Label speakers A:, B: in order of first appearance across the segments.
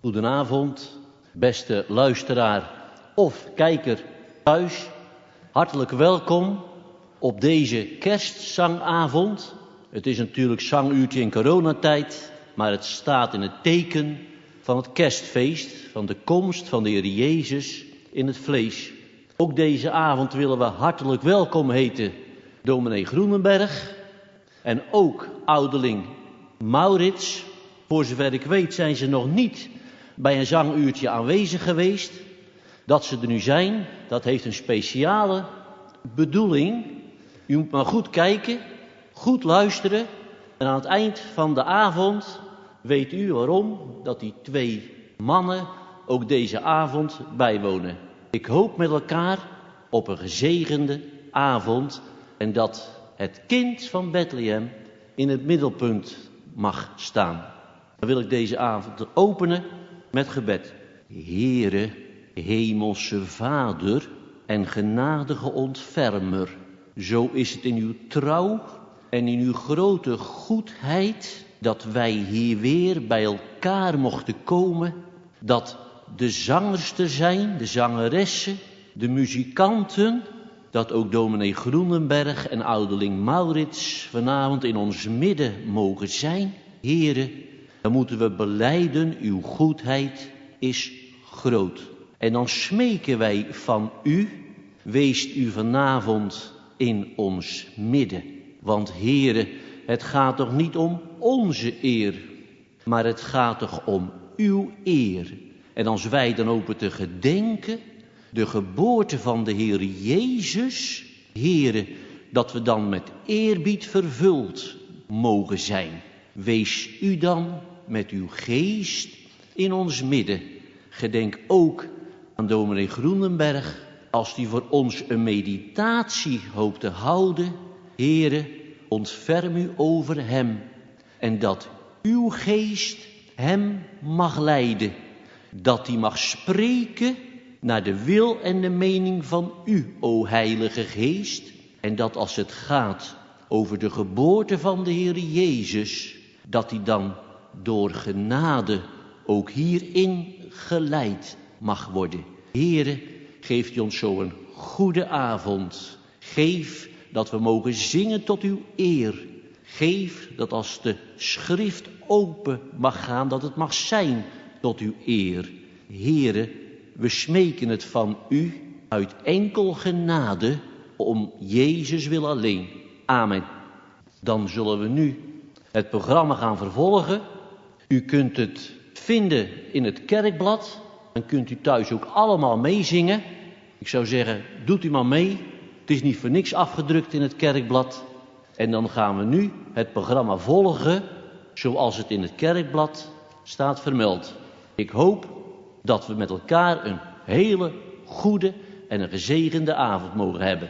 A: Goedenavond, beste luisteraar of kijker thuis. Hartelijk welkom op deze kerstzangavond. Het is natuurlijk zanguurtje in coronatijd, maar het staat in het teken van het kerstfeest, van de komst van de Heer Jezus in het vlees. Ook deze avond willen we hartelijk welkom heten dominee Groenenberg en ook ouderling Maurits. Voor zover ik weet zijn ze nog niet bij een zanguurtje aanwezig geweest. Dat ze er nu zijn, dat heeft een speciale bedoeling. U moet maar goed kijken, goed luisteren. En aan het eind van de avond weet u waarom dat die twee mannen ook deze avond bijwonen. Ik hoop met elkaar op een gezegende avond en dat het kind van Bethlehem in het middelpunt mag staan. Dan wil ik deze avond openen met gebed. Heere, hemelse Vader en genadige ontfermer, zo is het in uw trouw en in uw grote goedheid dat wij hier weer bij elkaar mochten komen, dat de zangers er zijn, de zangeressen, de muzikanten, dat ook dominee Groenenberg en ouderling Maurits vanavond in ons midden mogen zijn. Heere, dan moeten we belijden, uw goedheid is groot. En dan smeken wij van u, weest u vanavond in ons midden. Want Heere, het gaat toch niet om onze eer, maar het gaat toch om uw eer. En als wij dan open te gedenken de geboorte van de Heer Jezus, Heere, dat we dan met eerbied vervuld mogen zijn. Wees u dan met uw geest in ons midden. Gedenk ook aan dominee Groenenberg, als die voor ons een meditatie hoopt te houden. Heere, ontferm u over hem en dat uw geest hem mag leiden. Dat hij mag spreken naar de wil en de mening van u, o Heilige Geest. En dat als het gaat over de geboorte van de Heer Jezus, dat hij dan door genade ook hierin geleid mag worden. Heere, geeft u ons zo een goede avond. Geef dat we mogen zingen tot uw eer. Geef dat als de schrift open mag gaan, dat het mag zijn tot uw eer. Heere, we smeken het van u uit enkel genade om Jezus wil alleen. Amen. Dan zullen we nu het programma gaan vervolgen. U kunt het vinden in het kerkblad. Dan kunt u thuis ook allemaal meezingen. Ik zou zeggen, doet u maar mee. Het is niet voor niks afgedrukt in het kerkblad. En dan gaan we nu het programma volgen zoals het in het kerkblad staat vermeld. Ik hoop dat we met elkaar een hele goede en een gezegende avond mogen hebben.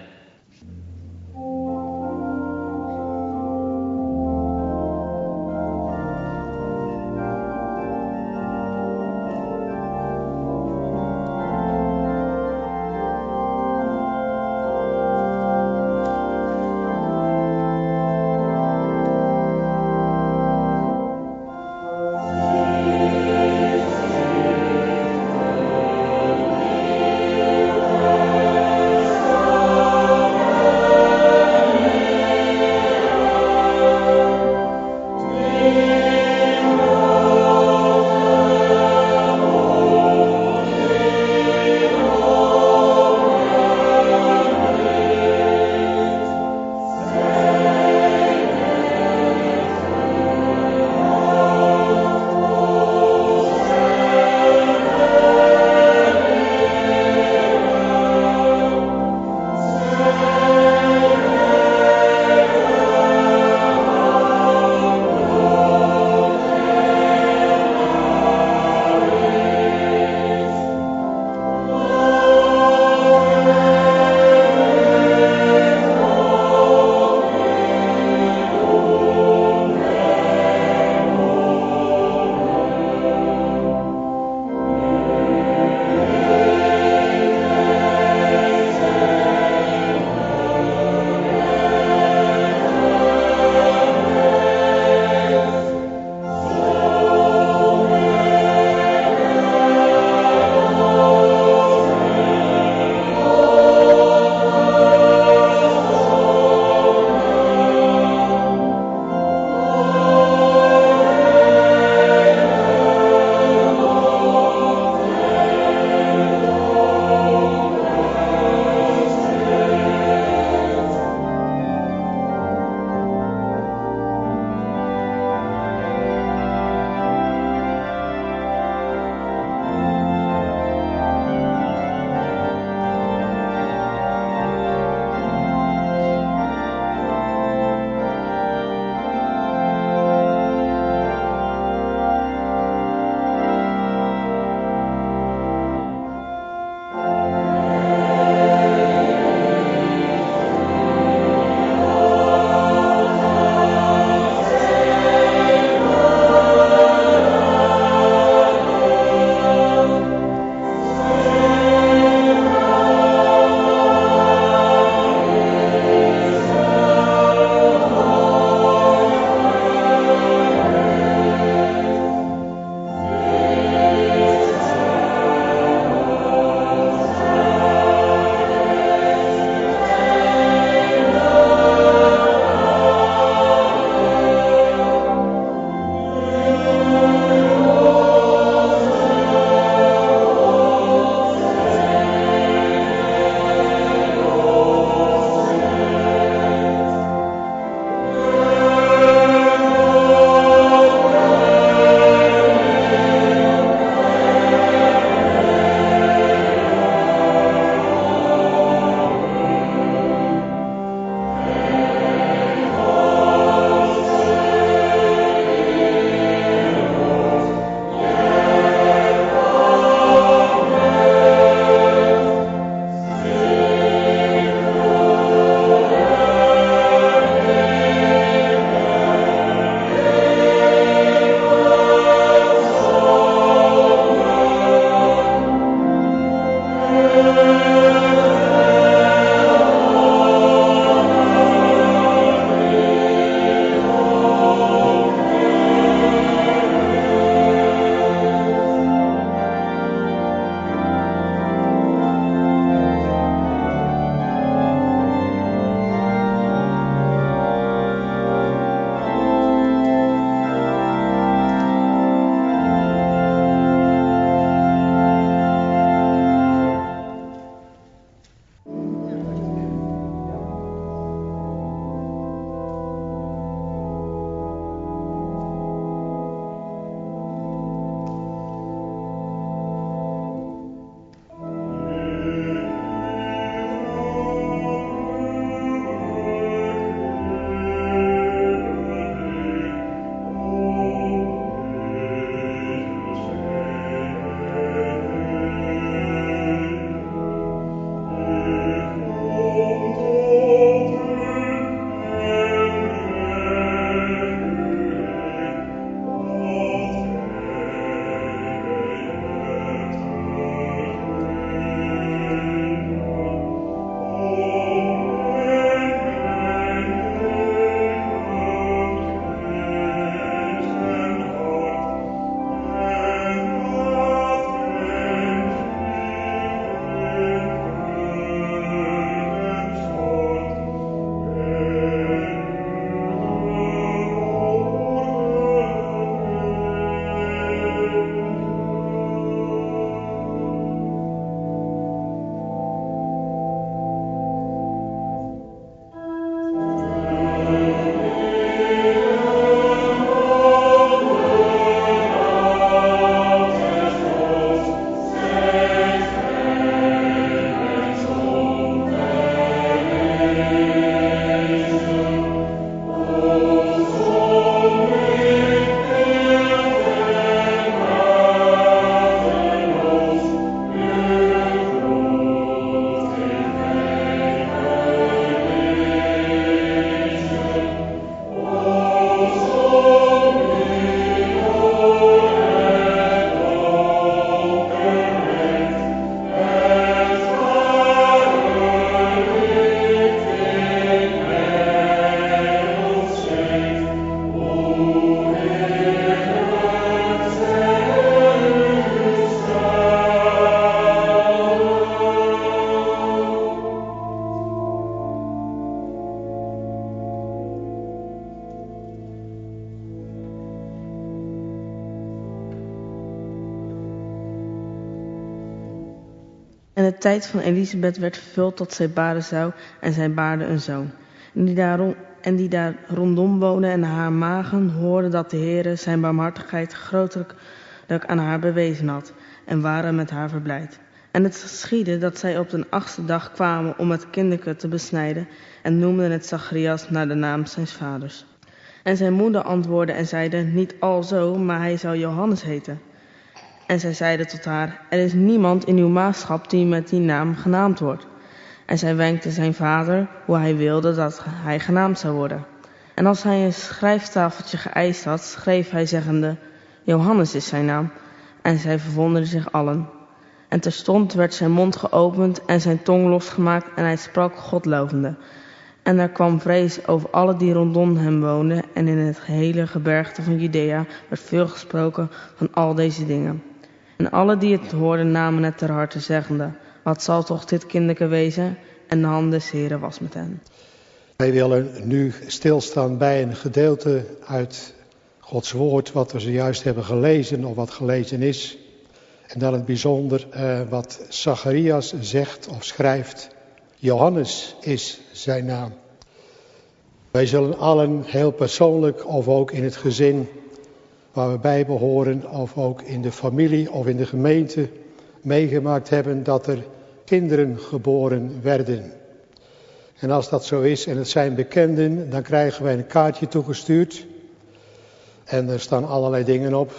B: En de tijd van Elisabeth werd vervuld tot zij baren zou en zij baarde een zoon. En die daar rondom woonden en haar magen hoorden dat de Heere zijn barmhartigheid grotelijk aan haar bewezen had en waren met haar verblijd. En het geschiedde dat zij op de 8e dag kwamen om het kinderke te besnijden en noemden het Zacharias naar de naam zijns vaders. En zijn moeder antwoordde en zeide, niet alzo, maar hij zal Johannes heten. En zij zeide tot haar, er is niemand in uw maagschap die met die naam genaamd wordt. En zij wenkte zijn vader hoe hij wilde dat hij genaamd zou worden. En als hij een schrijftafeltje geëist had, schreef hij zeggende, Johannes is zijn naam. En zij verwonderden zich allen. En terstond werd zijn mond geopend en zijn tong losgemaakt en hij sprak God lovende. En er kwam vrees over alle die rondom hem woonden en in het gehele gebergte van Judea werd veel gesproken van al deze dingen. En alle die het hoorden namen het ter harte zeggende, wat zal toch dit kinderke wezen? En de hand des Heren was met hen.
C: Wij willen nu stilstaan bij een gedeelte uit Gods woord wat we zojuist hebben gelezen of wat gelezen is. En dan het bijzonder wat Zacharias zegt of schrijft. Johannes is zijn naam. Wij zullen allen heel persoonlijk of ook in het gezin waar we bij behoren of ook in de familie of in de gemeente meegemaakt hebben dat er kinderen geboren werden. En als dat zo is en het zijn bekenden, dan krijgen wij een kaartje toegestuurd. En er staan allerlei dingen op.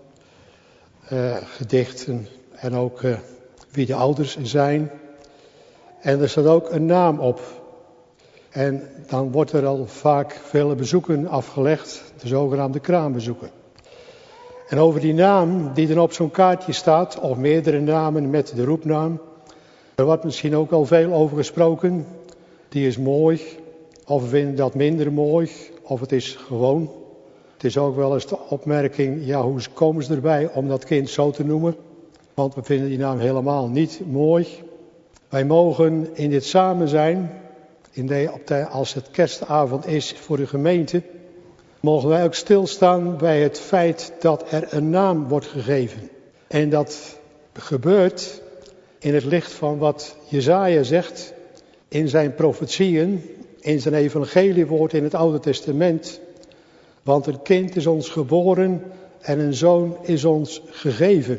C: Gedichten en ook wie de ouders zijn. En er staat ook een naam op. En dan wordt er al vaak vele bezoeken afgelegd, de zogenaamde kraambezoeken. En over die naam die er op zo'n kaartje staat, of meerdere namen met de roepnaam, er wordt misschien ook al veel over gesproken. Die is mooi, of we vinden dat minder mooi, of het is gewoon. Het is ook wel eens de opmerking, ja, hoe komen ze erbij om dat kind zo te noemen? Want we vinden die naam helemaal niet mooi. Wij mogen in dit samen zijn, als het kerstavond is voor de gemeente, mogen wij ook stilstaan bij het feit dat er een naam wordt gegeven. En dat gebeurt in het licht van wat Jesaja zegt in zijn profetieën, in zijn evangeliewoord in het Oude Testament. Want een kind is ons geboren en een zoon is ons gegeven.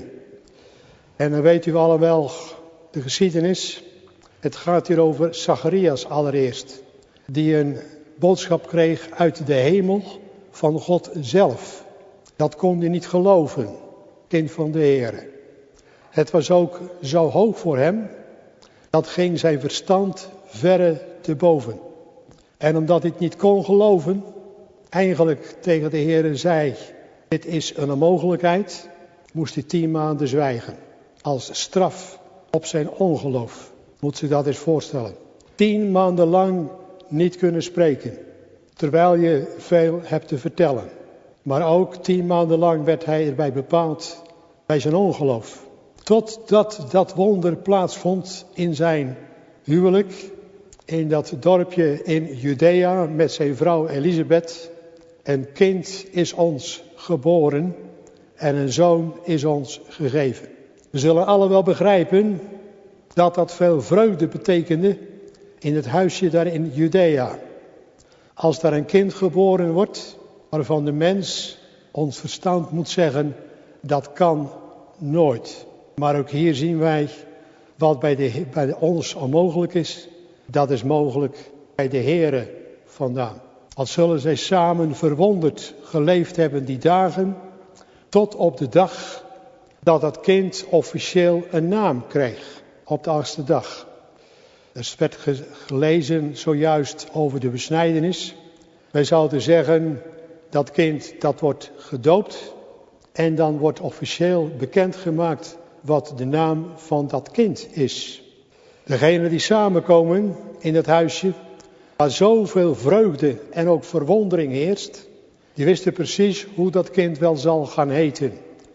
C: En dan weet u allen wel de geschiedenis. Het gaat hier over Zacharias allereerst. Die een boodschap kreeg uit de hemel van God zelf. Dat kon hij niet geloven, kind van de Heere. Het was ook zo hoog voor hem, dat ging zijn verstand verre te boven. En omdat hij het niet kon geloven, eigenlijk tegen de Heere zei, dit is een onmogelijkheid, moest hij 10 maanden zwijgen. Als straf op zijn ongeloof. Moet je dat eens voorstellen. 10 maanden lang niet kunnen spreken. Terwijl je veel hebt te vertellen. Maar ook 10 maanden lang werd hij erbij bepaald bij zijn ongeloof. Totdat dat wonder plaatsvond in zijn huwelijk. In dat dorpje in Judea met zijn vrouw Elisabeth. Een kind is ons geboren en een zoon is ons gegeven. We zullen alle wel begrijpen dat dat veel vreugde betekende in het huisje daar in Judea. Als daar een kind geboren wordt, waarvan de mens ons verstand moet zeggen, dat kan nooit. Maar ook hier zien wij, wat bij ons onmogelijk is, dat is mogelijk bij de Heere vandaan. Als zullen zij samen verwonderd geleefd hebben die dagen, tot op de dag dat dat kind officieel een naam kreeg, op de 8e dag. Er werd gelezen zojuist over de besnijdenis. Wij zouden zeggen, dat kind dat wordt gedoopt en dan wordt officieel bekendgemaakt wat de naam van dat kind is. Degenen die samenkomen in het huisje, waar zoveel vreugde en ook verwondering heerst, die wisten precies hoe dat kind wel zal gaan heten.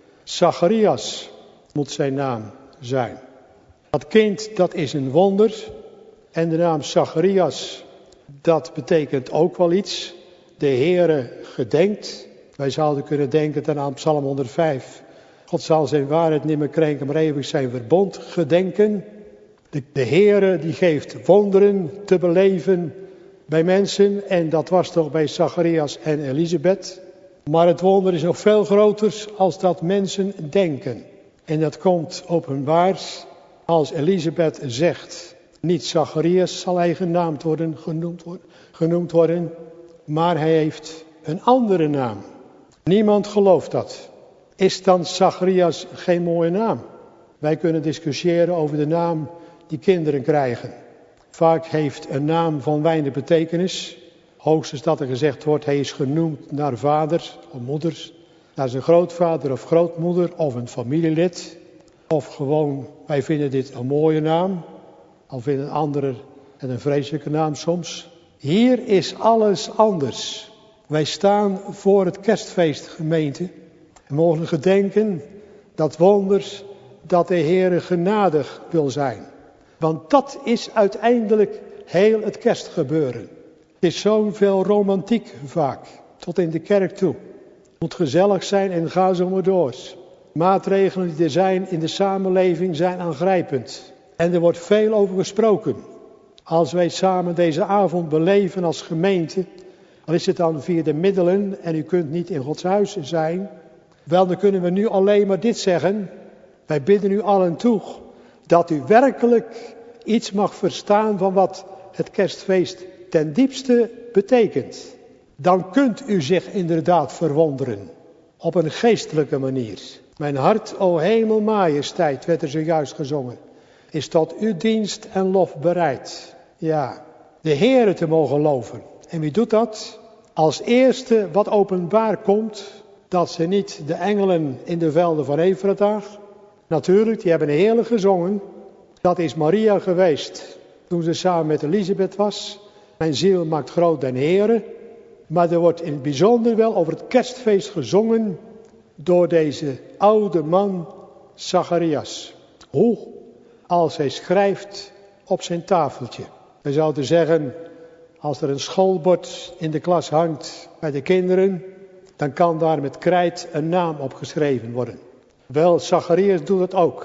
C: Zacharias moet zijn naam zijn. Dat kind, dat is een wonder. En de naam Zacharias, dat betekent ook wel iets. De Heere gedenkt. Wij zouden kunnen denken aan Psalm 105. God zal zijn waarheid niet meer krenken, maar eeuwig zijn verbond gedenken. De Heere die geeft wonderen te beleven bij mensen. En dat was toch bij Zacharias en Elisabeth. Maar het wonder is nog veel groter als dat mensen denken. En dat komt openbaar als Elisabeth zegt. Niet Zacharias zal hij genoemd worden. Maar hij heeft een andere naam. Niemand gelooft dat. Is dan Zacharias geen mooie naam? Wij kunnen discussiëren over de naam die kinderen krijgen. Vaak heeft een naam van weinig betekenis. Hoogstens dat er gezegd wordt, hij is genoemd naar vader of moeder. Naar zijn grootvader of grootmoeder of een familielid. Of gewoon, wij vinden dit een mooie naam. Al vinden anderen het een vreselijke naam soms. Hier is alles anders. Wij staan voor het kerstfeest, gemeente. En mogen gedenken dat wonders dat de Heere genadig wil zijn. Want dat is uiteindelijk heel het kerstgebeuren. Het is zoveel romantiek vaak, tot in de kerk toe. Het moet gezellig zijn en ga zo maar door. Maatregelen die er zijn in de samenleving zijn aangrijpend. En er wordt veel over gesproken. Als wij samen deze avond beleven als gemeente, al is het dan via de middelen en u kunt niet in Gods huis zijn, wel dan kunnen we nu alleen maar dit zeggen. Wij bidden u allen toe dat u werkelijk iets mag verstaan van wat het kerstfeest ten diepste betekent. Dan kunt u zich inderdaad verwonderen. Op een geestelijke manier. Mijn hart, o hemel majesteit, werd er zojuist gezongen. Is tot uw dienst en lof bereid. Ja, de Heere te mogen loven. En wie doet dat? Als eerste wat openbaar komt, dat ze niet de engelen in de velden van Efrata. Natuurlijk, die hebben heerlijk gezongen. Dat is Maria geweest toen ze samen met Elisabeth was. Mijn ziel maakt groot den Heere. Maar er wordt in het bijzonder wel over het kerstfeest gezongen door deze oude man Zacharias. Hoe? Als hij schrijft op zijn tafeltje. We zouden zeggen, als er een schoolbord in de klas hangt bij de kinderen, dan kan daar met krijt een naam opgeschreven worden. Wel, Zacharias doet het ook.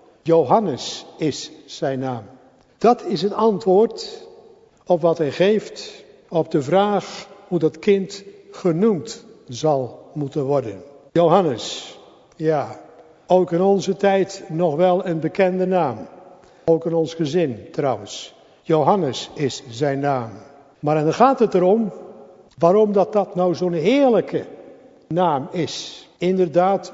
C: Johannes is zijn naam. Dat is het antwoord op wat hij geeft op de vraag hoe dat kind genoemd zal moeten worden. Johannes, ja, ook in onze tijd nog wel een bekende naam. Ook in ons gezin trouwens. Johannes is zijn naam. Maar dan gaat het erom waarom dat nou zo'n heerlijke naam is. Inderdaad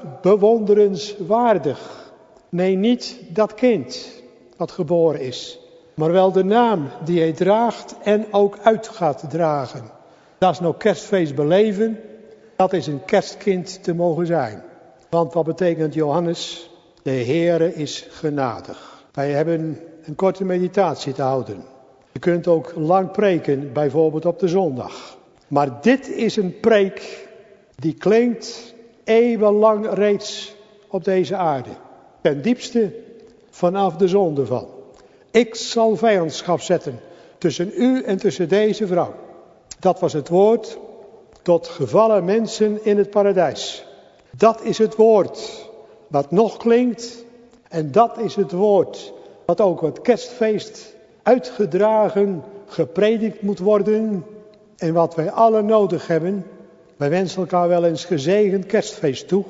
C: bewonderenswaardig. Nee, niet dat kind wat geboren is. Maar wel de naam die hij draagt en ook uit gaat dragen. Dat is nou kerstfeest beleven. Dat is een kerstkind te mogen zijn. Want wat betekent Johannes? De Heere is genadig. Wij hebben een korte meditatie te houden. Je kunt ook lang preken, bijvoorbeeld op de zondag. Maar dit is een preek die klinkt eeuwenlang reeds op deze aarde. Ten diepste vanaf de zondeval. Ik zal vijandschap zetten tussen u en tussen deze vrouw. Dat was het woord tot gevallen mensen in het paradijs. Dat is het woord wat nog klinkt. En dat is het woord wat ook op het kerstfeest uitgedragen, gepredikt moet worden. En wat wij allen nodig hebben. Wij wensen elkaar wel eens gezegend kerstfeest toe.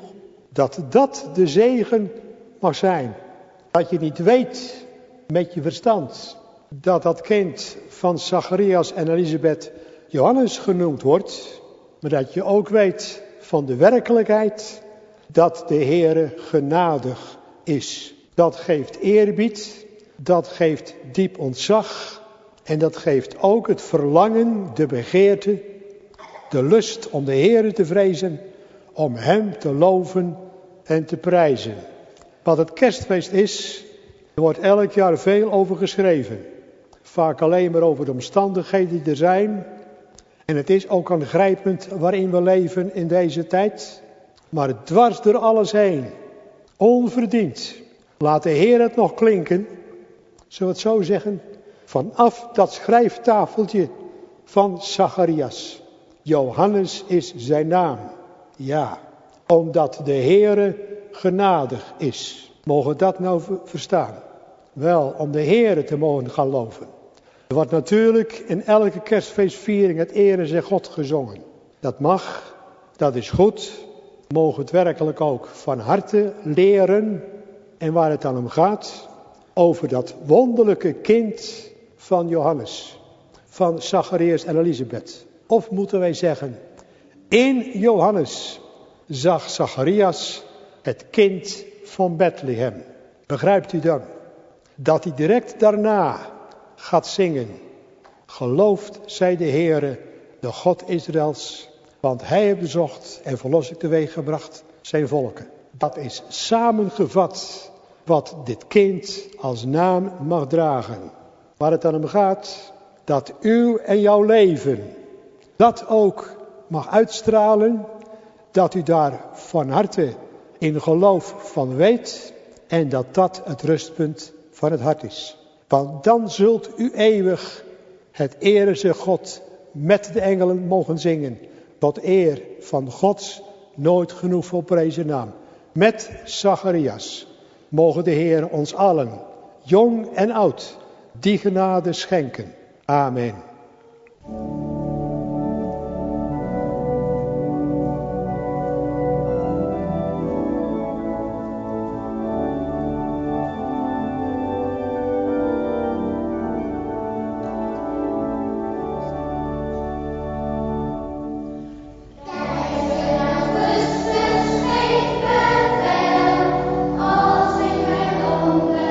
C: Dat de zegen mag zijn. Dat je niet weet met je verstand dat dat kind van Zacharias en Elisabeth Johannes genoemd wordt. Maar dat je ook weet van de werkelijkheid dat de Heere genadig is. Dat geeft eerbied, dat geeft diep ontzag en dat geeft ook het verlangen, de begeerte, de lust om de Heere te vrezen, om Hem te loven en te prijzen. Wat het kerstfeest is, er wordt elk jaar veel over geschreven. Vaak alleen maar over de omstandigheden die er zijn. En het is ook aangrijpend waarin we leven in deze tijd. Maar dwars door alles heen, onverdiend, laat de Heer het nog klinken. Zullen we het zo zeggen? Vanaf dat schrijftafeltje van Zacharias. Johannes is zijn naam. Ja, omdat de Heere genadig is. Mogen we dat nou verstaan? Wel, om de Heere te mogen gaan loven. Er wordt natuurlijk in elke kerstfeestviering het Ere zij God gezongen. Dat mag, dat is goed. We mogen het werkelijk ook van harte leren. En waar het dan om gaat, over dat wonderlijke kind van Johannes, van Zacharias en Elisabeth. Of moeten wij zeggen, in Johannes zag Zacharias het kind van Bethlehem. Begrijpt u dan? Dat hij direct daarna gaat zingen. Gelooft zij de Heere, de God Israëls, want hij heeft bezocht en verlossing teweeg gebracht zijn volken. Dat is samengevat wat dit kind als naam mag dragen. Waar het dan om gaat, dat uw en jouw leven dat ook mag uitstralen, dat u daar van harte in geloof van weet en dat dat het rustpunt van het hart is. Want dan zult u eeuwig het Ere God met de engelen mogen zingen, tot eer van Gods nooit genoeg volprezen naam. Met Zacharias mogen de Heer ons allen, jong en oud, die genade schenken. Amen.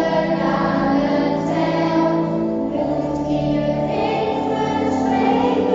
D: Thank you.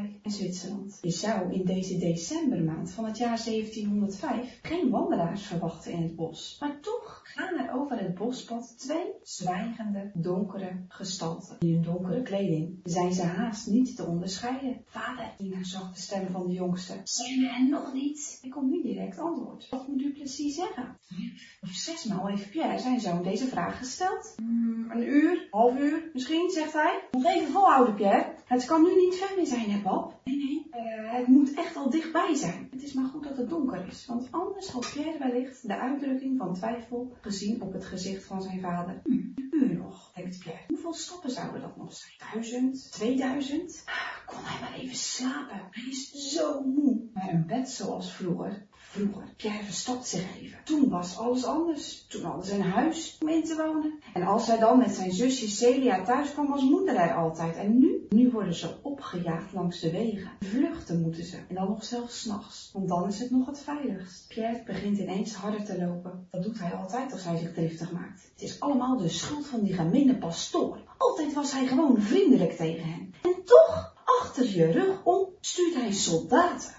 D: Frankrijk en Zwitserland. Je zou in deze decembermaand van het jaar 1705 geen wandelaars verwachten in het bos. Maar toch gaan er over het bospad 2 zwijgende, donkere gestalten. In hun donkere kleding zijn ze haast niet te onderscheiden. Vader, die naar zachte stem van de jongste. Zijn we er nog niet? Er komt niet direct antwoord. Wat moet Duplessis zeggen? 5 of 6 maal heeft Pierre zijn zoon deze vraag gesteld. Een uur, half uur, misschien, zegt hij. Nog even volhouden, Pierre. Het kan nu niet ver meer zijn, hè, pap? Nee. Het moet echt al dichtbij zijn. Het is maar goed dat het donker is, want anders had Pierre wellicht de uitdrukking van twijfel gezien op het gezicht van zijn vader. Een uur nog, denkt Pierre. Hoeveel stappen zouden dat nog zijn? 1000? 2000? Kon hij maar even slapen. Hij is zo moe. Maar een bed zoals vroeger. Pierre verstopt zich even. Toen was alles anders. Toen hadden ze een huis om in te wonen. En als hij dan met zijn zusje Celia thuis kwam, was moeder er altijd. En nu worden ze opgejaagd langs de wegen. Vluchten moeten ze. En dan nog zelfs 's nachts. Want dan is het nog het veiligst. Pierre begint ineens harder te lopen. Dat doet hij altijd als hij zich driftig maakt. Het is allemaal de schuld van die gemene pastoor. Altijd was hij gewoon vriendelijk tegen hen. En toch, achter je rug om, stuurt hij soldaten.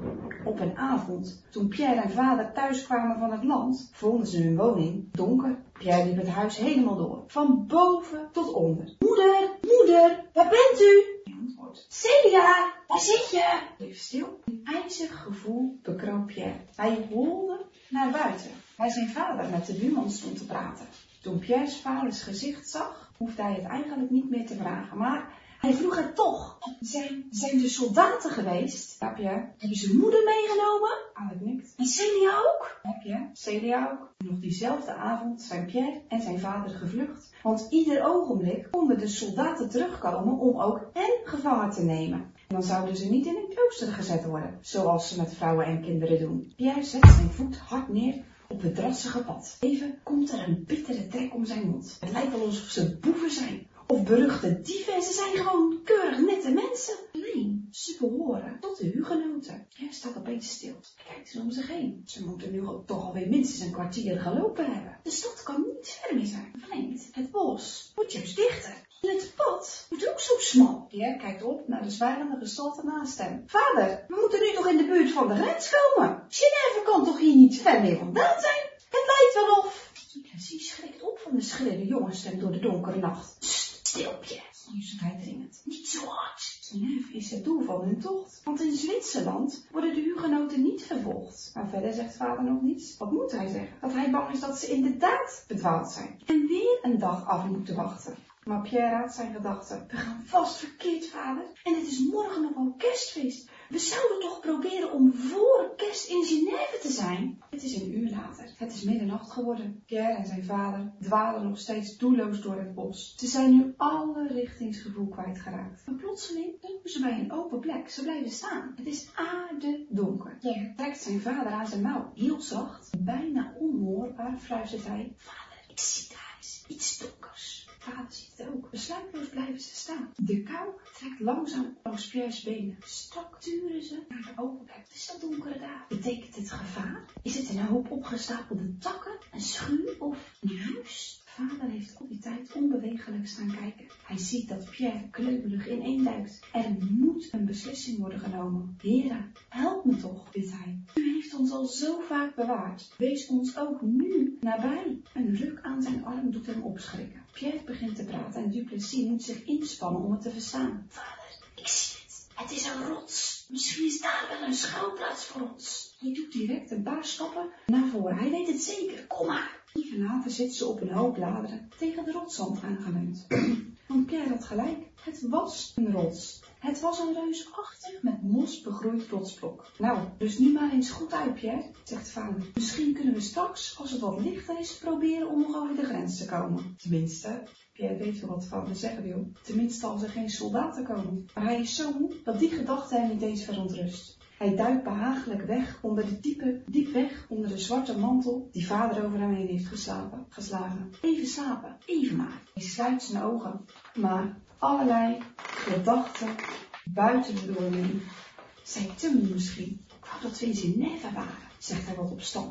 D: Op een avond, toen Pierre en vader thuis kwamen van het land, vonden ze hun woning donker. Pierre liep het huis helemaal door, van boven tot onder. Moeder, waar bent u? Hij antwoordt, Celia, waar zit je? Bleef stil. Een ijzig gevoel bekroop Pierre. Hij holde naar buiten, waar zijn vader met de buurman stond te praten. Toen Pierre's vaders gezicht zag, hoefde hij het eigenlijk niet meer te vragen, maar hij vroeg het toch. Zijn de soldaten geweest? Ja, Pierre. Hebben ze moeder meegenomen? Alec knikt. En Celia ook? Ja, Pierre. Celia ook. En nog diezelfde avond zijn Pierre en zijn vader gevlucht. Want ieder ogenblik konden de soldaten terugkomen om ook hen gevangen te nemen. En dan zouden ze niet in een klooster gezet worden, zoals ze met vrouwen en kinderen doen. Pierre zet zijn voet hard neer op het drassige pad. Even komt er een bittere trek om zijn mond. Het lijkt wel alsof ze boeven zijn. Of beruchte dieven, ze zijn gewoon keurig nette mensen. Nee, ze behoren tot de hugenoten. Hij staat opeens stil. Hij kijkt eens om zich heen. Ze moeten nu toch alweer minstens een kwartier gelopen hebben. De stad kan niet ver meer zijn. Vreemd, het bos wordt juist dichter. En het pad wordt ook zo smal. Pierre kijkt op naar de zwijgende gestalte naast hem. Vader, we moeten nu toch in de buurt van de grens komen? Genève kan toch hier niet ver meer vandaan zijn? Het lijkt wel of... Duplessis schrikt op van de schrille jongensstem door de donkere nacht. Stil, Pierre, fluistert hij dringend. Niet zo hard. Genève is het doel van hun tocht. Want in Zwitserland worden de hugenoten niet vervolgd. Maar verder zegt vader nog niets. Wat moet hij zeggen? Dat hij bang is dat ze inderdaad verdwaald zijn. En weer een dag af moeten wachten. Maar Pierre raadt zijn gedachten. We gaan vast verkeerd, vader. En het is morgen nog wel kerstfeest. We zouden toch proberen om voor kerst in Genève te zijn? Het is een uur later. Het is middernacht geworden. Pierre en zijn vader dwalen nog steeds doelloos door het bos. Ze zijn nu alle richtingsgevoel kwijtgeraakt. Maar plotseling komen ze bij een open plek. Ze blijven staan. Het is aardedonker. Pierre trekt zijn vader aan zijn mouw. Heel zacht, bijna onhoorbaar, fluistert hij. Vader, ik zie daar eens iets donkers. Vader ziet het ook. Besluitloos blijven ze staan. De kou trekt langzaam langs Pierre's benen. Strak turen ze naar de open plek. Wat is dat donkere daar? Betekent het gevaar? Is het een hoop opgestapelde takken? Een schuur of een huis? Vader heeft al die tijd onbewegelijk staan kijken. Hij ziet dat Pierre kleumerig ineenduikt. Er moet een beslissing worden genomen. Hera, help me toch, bidt hij. U heeft ons al zo vaak bewaard. Wees ons ook nu nabij. Een ruk aan zijn arm doet hem opschrikken. Pierre begint te praten en Duplessis moet zich inspannen om het te verstaan. Vader, ik zie het. Het is een rots. Misschien is daar wel een schuilplaats voor ons. Hij doet direct een paar stappen naar voren. Hij weet het zeker. Kom maar. Even later zit ze op een hoop bladeren tegen de rotswand aangeleund. Want Pierre had gelijk. Het was een rots. Het was een reusachtig met mos begroeid rotsblok. Nou, dus nu maar eens goed uit, Pierre, zegt vader. Misschien kunnen we straks, als het wat lichter is, proberen om nog over de grens te komen. Tenminste, Pierre weet wel wat vader zeggen wil. Tenminste als er geen soldaten komen. Maar hij is zo moe dat die gedachte hem niet eens verontrust. Hij duikt behagelijk weg onder de diep weg onder de zwarte mantel die vader over hem heen heeft geslagen. Even slapen, even maar. Hij sluit zijn ogen, maar allerlei gedachten buiten de doorneming. Zijn te moe misschien. Ik wou dat we in Genève waren, zegt hij wat opstandig.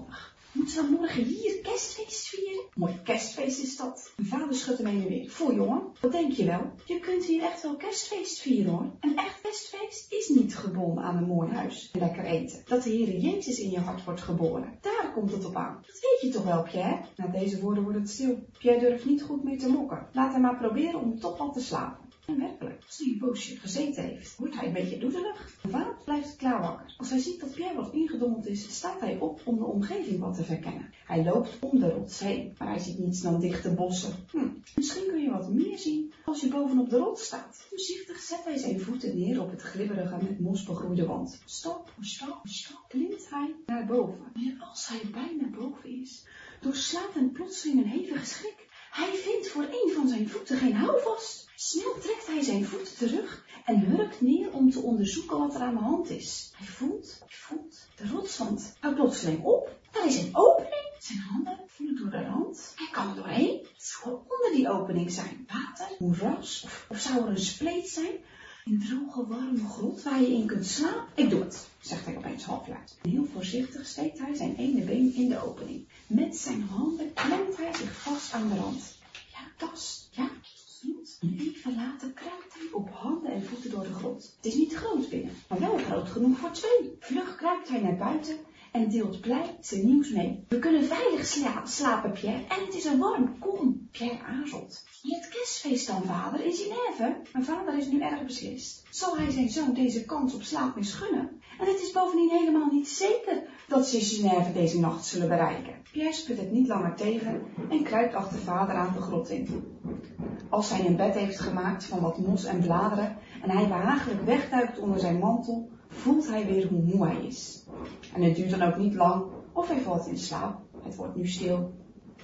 D: Moeten we dan morgen hier kerstfeest vieren? Mooi kerstfeest is dat. Mijn vader schudt hem heen en weer. Voor jongen, wat denk je wel? Je kunt hier echt wel kerstfeest vieren hoor. Een echt kerstfeest is niet gebonden aan een mooi huis en lekker eten. Dat de Heere Jezus in je hart wordt geboren. Daar komt het op aan. Dat weet je toch wel, Pierre? Na deze woorden wordt het stil. Pierre durft niet goed meer te mokken. Laat hem maar proberen om toch wat te slapen. En werkelijk, als hij een poosje gezeten heeft, wordt hij een beetje doedelig. Wout blijft klaarwakker. Als hij ziet dat Pierre wat ingedommeld is, staat hij op om de omgeving wat te verkennen. Hij loopt om de rots heen, maar hij ziet niets dan dichte bossen. Misschien kun je wat meer zien als je bovenop de rots staat. Voorzichtig zet hij zijn voeten neer op het glibberige met mos begroeide wand. Stap voor stap voor stap klimt hij naar boven. En als hij bijna boven is, doorslaat hem plotseling een hevige schrik. Hij vindt voor een van zijn voeten geen houvast. Snel trekt hij zijn voeten terug en hurkt neer om te onderzoeken wat er aan de hand is. Hij voelt, de rotswand houdt plotseling op. Daar is een opening. Zijn handen voelen door de rand. Hij kan er doorheen. Het zou onder die opening zijn. Water, moeras of zou er een spleet zijn? Een droge, warme grot waar je in kunt slapen. Ik doe het, zegt hij opeens halfluid. En heel voorzichtig steekt hij zijn ene been in de opening. Met zijn handen klemt hij zich vast aan de rand. Ja, tast. Ja, goed. En even later kruipt hij op handen en voeten door de grot. Het is niet groot binnen, maar wel groot genoeg voor twee. Vlug kruipt hij naar buiten en deelt blij zijn nieuws mee. We kunnen veilig slapen, Pierre. En het is er warm. Kom. Pierre aarzelt. Het kerstfeest dan, vader, in Genève? Mijn vader is nu erg beslist. Zal hij zijn zoon deze kans op slaap misgunnen? En het is bovendien helemaal niet zeker dat ze Genève deze nacht zullen bereiken. Pierre spudt het niet langer tegen en kruipt achter vader aan de grot in. Als hij een bed heeft gemaakt van wat mos en bladeren en hij behagelijk wegduikt onder zijn mantel, voelt hij weer hoe moe hij is. En het duurt dan ook niet lang of hij valt in slaap. Het wordt nu stil.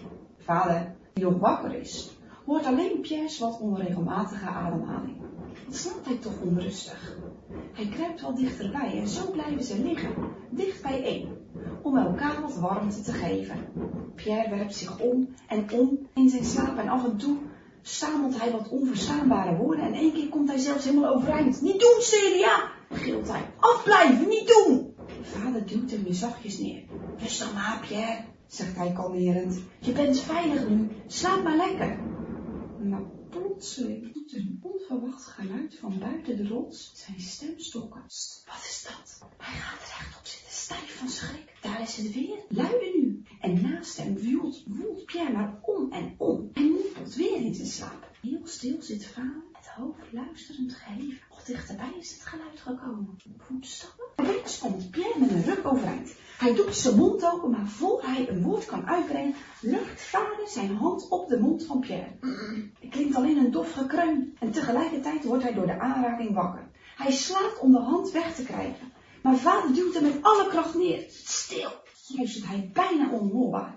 D: Vader, die nog wakker is, hoort alleen Pierre's wat onregelmatige ademhaling. Wat slaapt hij toch onrustig? Hij kruipt wel dichterbij en zo blijven ze liggen, dicht bijeen, om elkaar wat warmte te geven. Pierre werpt zich om en om in zijn slaap en af en toe stamelt hij wat onverstaanbare woorden en één keer komt hij zelfs helemaal overeind. Niet doen, Celia! Gilt hij. Afblijven, niet doen! Vader duwt hem weer zachtjes neer. Rust dan maar, Pierre, zegt hij kalmerend. Je bent veilig nu, slaap maar lekker. Maar plotseling doet er een onverwacht geluid van buiten de rots zijn stem stokken. Wat is dat? Hij gaat rechtop zitten, stijf van schrik. Daar is het weer, luide nu. En naast hem woelt Pierre maar om en om. Hij mompelt weer in zijn slaap. Heel stil zit vader, het hoofd luisterend geheven. Nog dichterbij is het geluid gekomen. Voetstappen. Opeens komt Pierre met een ruk overeind. Hij doet zijn mond open, maar voor hij een woord kan uitbrengen, lucht vader zijn hand op de mond van Pierre. Er klinkt alleen een dof gekreun en tegelijkertijd wordt hij door de aanraking wakker. Hij slaat om de hand weg te krijgen, maar vader duwt hem met alle kracht neer. Stil, fluistert hij bijna onhoorbaar.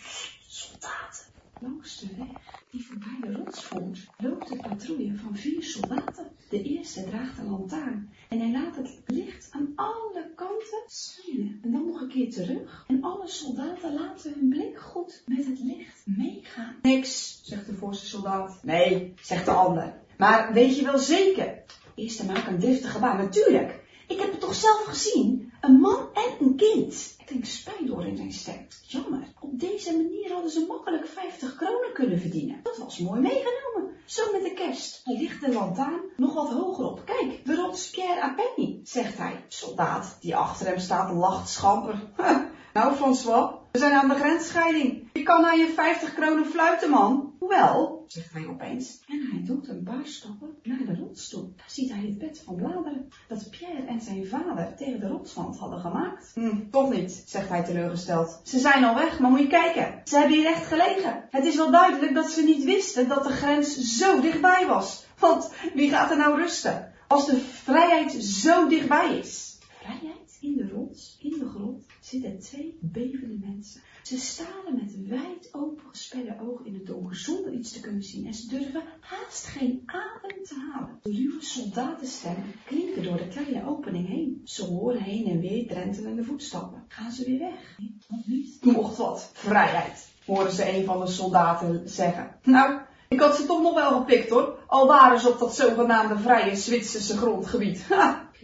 D: Soldaten. Langs de weg die voorbij de rots voert, loopt de patrouille van 4 soldaten. De eerste draagt een lantaarn en hij laat het licht aan alle kanten schijnen. En dan nog een keer terug en alle soldaten laten hun blik goed met het licht meegaan. Niks, zegt de voorste soldaat. Nee, zegt de ander. Maar weet je wel zeker? De eerste maakt een driftig gebaar. Natuurlijk, ik heb het toch zelf gezien? Een man en een kind. Er klinkt spijt door in zijn stem. Jammer, op deze manier hadden ze makkelijk 50 kronen kunnen verdienen. Dat was mooi meegenomen. Zo met de kerst. Hij licht de lantaarn nog wat hoger op. Kijk, de rots Pierre à Penny, zegt hij. Soldaat die achter hem staat lacht schamper. Nou, François, we zijn aan de grensscheiding. Je kan aan je 50 kronen fluiten, man. Hoewel, zegt hij opeens. En hij doet een paar stappen naar de rots toe. Daar ziet hij het bed van bladeren dat Pierre en zijn vader tegen de rotswand hadden gemaakt. Toch niet, zegt hij teleurgesteld. Ze zijn al weg, maar moet je kijken. Ze hebben hier echt gelegen. Het is wel duidelijk dat ze niet wisten dat de grens zo dichtbij was. Want wie gaat er nou rusten als de vrijheid zo dichtbij is? Vrijheid? In de rots, in de grot, zitten 2 bevende mensen. Ze staren met wijd opengesperde ogen in het donker zonder iets te kunnen zien en ze durven haast geen adem te halen. De ruwe soldatenstemmen klinken door de kleine opening heen. Ze horen heen en weer drentelende voetstappen. Gaan ze weer weg? Nee, nog niet. Mocht wat, vrijheid, horen ze een van de soldaten zeggen. Nou, ik had ze toch nog wel gepikt hoor, al waren ze op dat zogenaamde vrije Zwitserse grondgebied. Ha!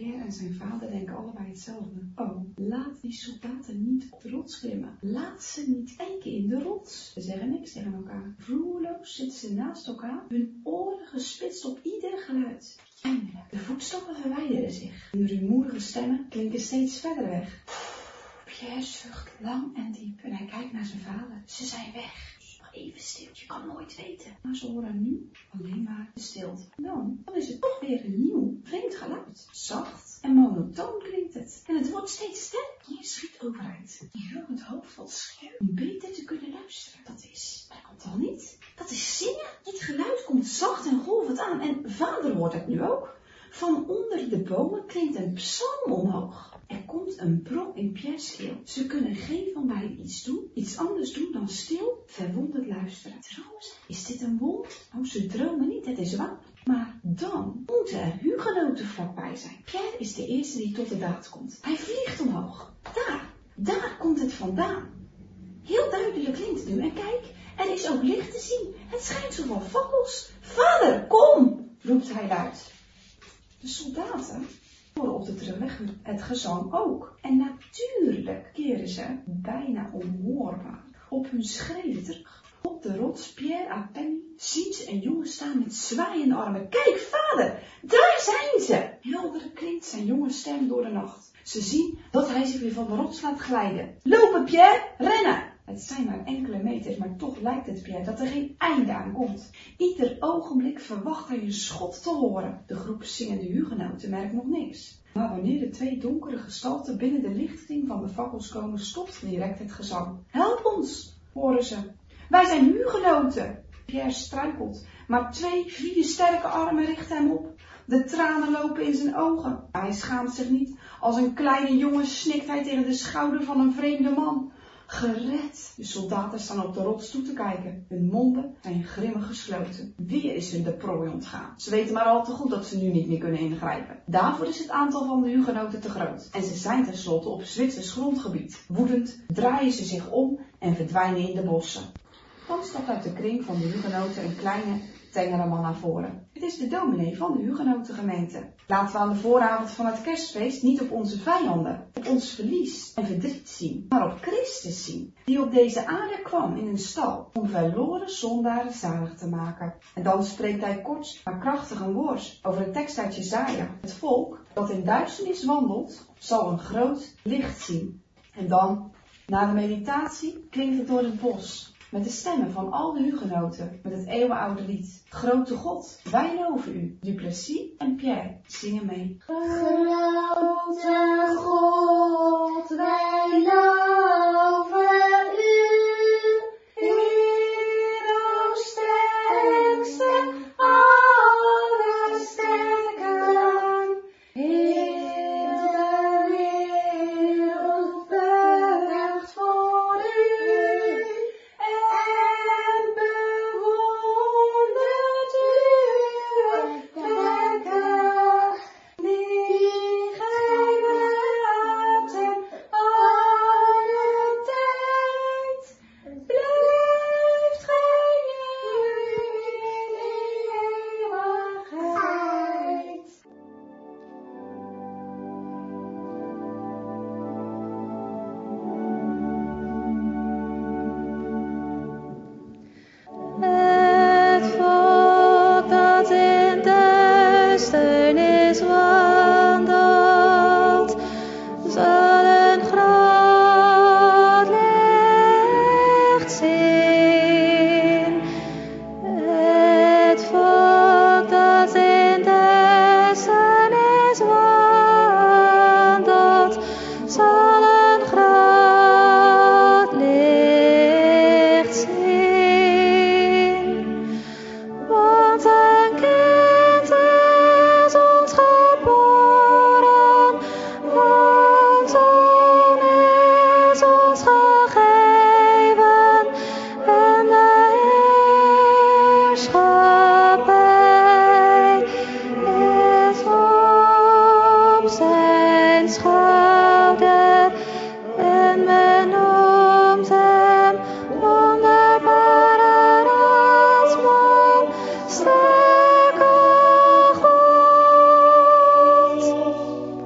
D: Pierre en zijn vader denken allebei hetzelfde. Oh, laat die soldaten niet op de rots klimmen. Laat ze niet kijken in de rots. Ze zeggen niks tegen elkaar. Roerloos zitten ze naast elkaar, hun oren gespitst op ieder geluid. Eindelijk, de voetstappen verwijderen zich. Hun rumoerige stemmen klinken steeds verder weg. Pierre zucht lang en diep en hij kijkt naar zijn vader. Ze zijn weg. Even stil, je kan nooit weten. Maar ze horen nu alleen maar de stilte. Dan is het toch weer een nieuw, vreemd geluid. Zacht en monotoon klinkt het. En het wordt steeds sterker. Je schiet overeind. Je hult het hoofd wat scherp om beter te kunnen luisteren. Dat komt al niet. Dat is zingen. Dit geluid komt zacht en golvend aan. En vader hoort het nu ook. Van onder de bomen klinkt een psalm omhoog. Er komt een brok in Pierre's keel. Ze kunnen geen van beiden iets anders doen dan stil, verwonderd luisteren. Dromen ze? Is dit een wond? Oh, ze dromen niet, het is waar. Maar dan moeten er hugenoten vlakbij zijn. Pierre is de eerste die tot de daad komt. Hij vliegt omhoog. Daar komt het vandaan. Heel duidelijk klinkt het nu. En kijk, er is ook licht te zien. Het schijnt zo van fakkels. Vader, kom! Roept hij luid. De soldaten horen op de terugweg het gezang ook. En natuurlijk keren ze, bijna onhoorbaar, op hun schreden terug. Op de rots Pierre à Penny zien ze een jongen staan met zwaaiende armen. Kijk, vader, daar zijn ze! Helder klinkt zijn jonge stem door de nacht. Ze zien dat hij zich weer van de rots laat glijden. Lopen, Pierre, rennen! Het zijn maar enkele meters, maar toch lijkt het Pierre dat er geen einde aan komt. Ieder ogenblik verwacht hij een schot te horen. De groep zingende hugenoten merkt nog niks. Maar wanneer de twee donkere gestalten binnen de lichting van de fakkels komen, stopt direct het gezang. Help ons, horen ze. Wij zijn hugenoten. Pierre struikelt, maar 2 sterke armen richten hem op. De tranen lopen in zijn ogen. Hij schaamt zich niet. Als een kleine jongen snikt hij tegen de schouder van een vreemde man. Gered! De soldaten staan op de rots toe te kijken. Hun monden zijn grimmig gesloten. Weer is hun de prooi ontgaan. Ze weten maar al te goed dat ze nu niet meer kunnen ingrijpen. Daarvoor is het aantal van de hugenoten te groot. En ze zijn tenslotte op Zwitsers grondgebied. Woedend draaien ze zich om en verdwijnen in de bossen. Dan stapt uit de kring van de hugenoten een kleine, tengere man naar voren. Het is de dominee van de hugenotengemeente. Laten we aan de vooravond van het kerstfeest niet op onze vijanden, op ons verlies en verdriet zien, maar op Christus zien, die op deze aarde kwam in een stal om verloren zondaren zalig te maken. En dan spreekt hij kort, maar krachtig een woord over de tekst uit Jesaja. Het volk dat in duisternis wandelt, zal een groot licht zien. En dan, na de meditatie, klinkt het door het bos. Met de stemmen van al de hugenoten, met het eeuwenoude lied. Grote God, wij loven u. Duplessis en Pierre zingen mee.
E: Grote God, wij loven u. Heer, o sterkste, alle sterken. Heel de wereld buigt voor u. En bewondert uw werken, die gij maakt en alle tijd. Blijft gij in eeuwigheid.
F: Het volk dat in duisternis wandelt, zal een groot licht zien. Het volk dat in duisternis wandelt, zal een groot licht zien. Want een kind is ons geboren, een zoon is ons gegeven, en de heerschappij is op zijn schouder. En men noemt hem wonderbare raadsman, sterke God.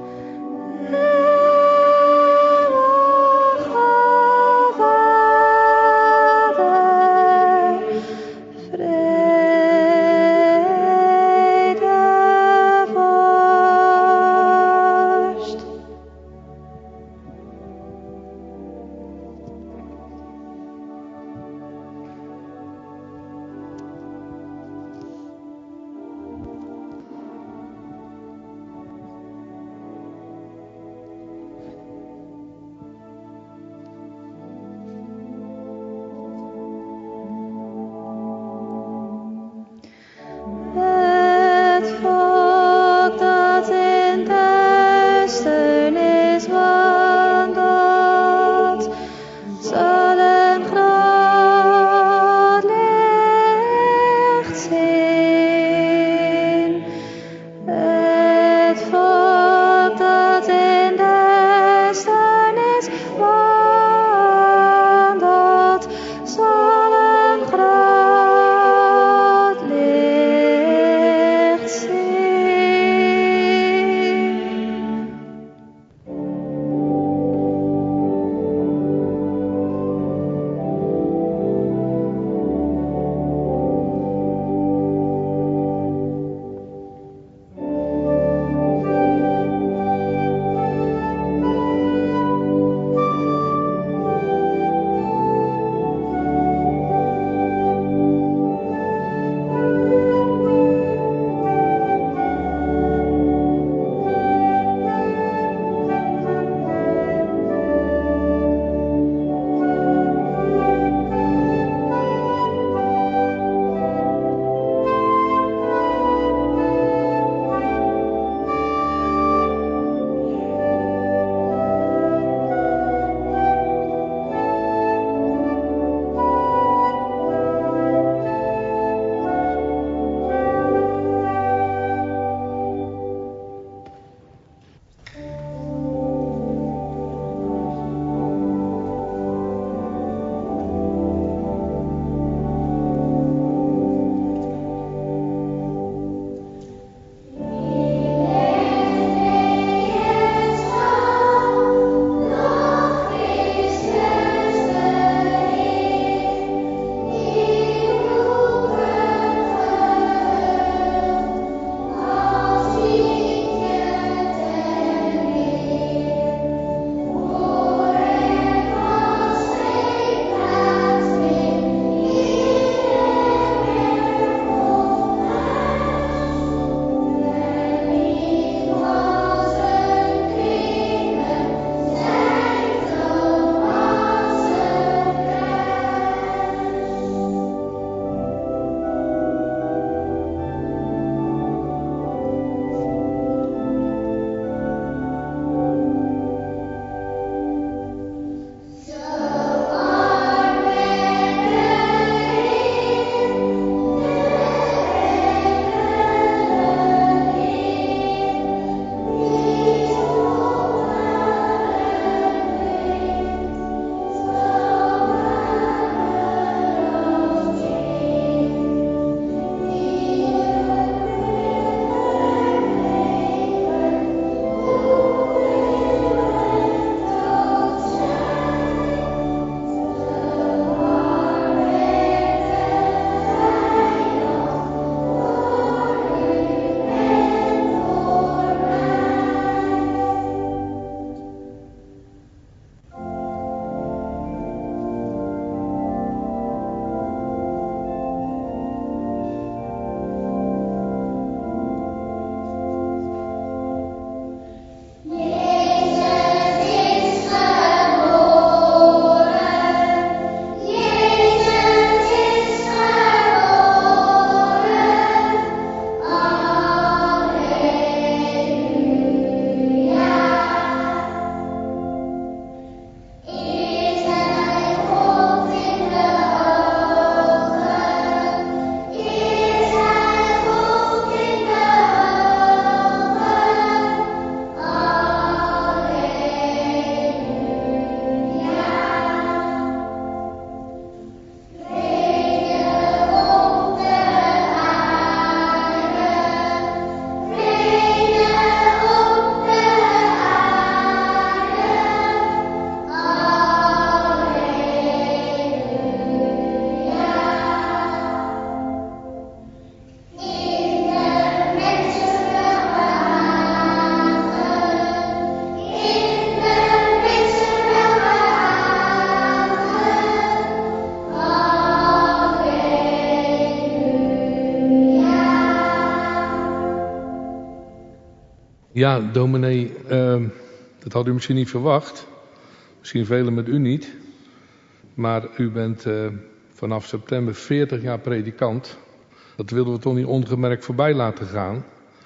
G: Ja, dominee, dat had u misschien niet verwacht. Misschien velen met u niet. Maar u bent vanaf september 40 jaar predikant. Dat wilden we toch niet ongemerkt voorbij laten gaan.